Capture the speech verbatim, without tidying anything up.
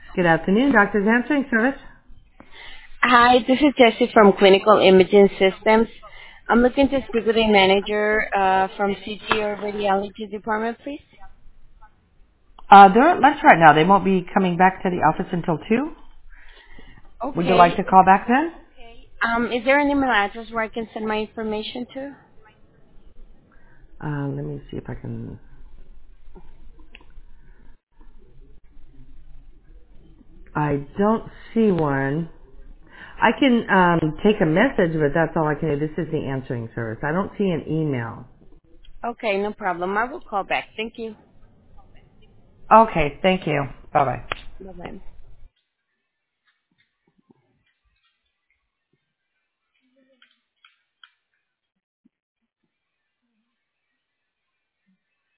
Good afternoon, Doctor's Answering Service. Hi, this is Jessie from Clinical Imaging Systems. I'm looking to speak with a manager uh, from C T or Radiology Department, please. Uh, they're at lunch right now. They won't be coming back to the office until two. Would you like Okay. to call back then? Um, is there an email address where I can send my information to? Uh, let me see if I can. I don't see one. I can um, take a message, but that's all I can do. This is the answering service. I don't see an email. Okay, no problem. I will call back. Thank you. Okay, thank you. Bye bye. Bye-bye.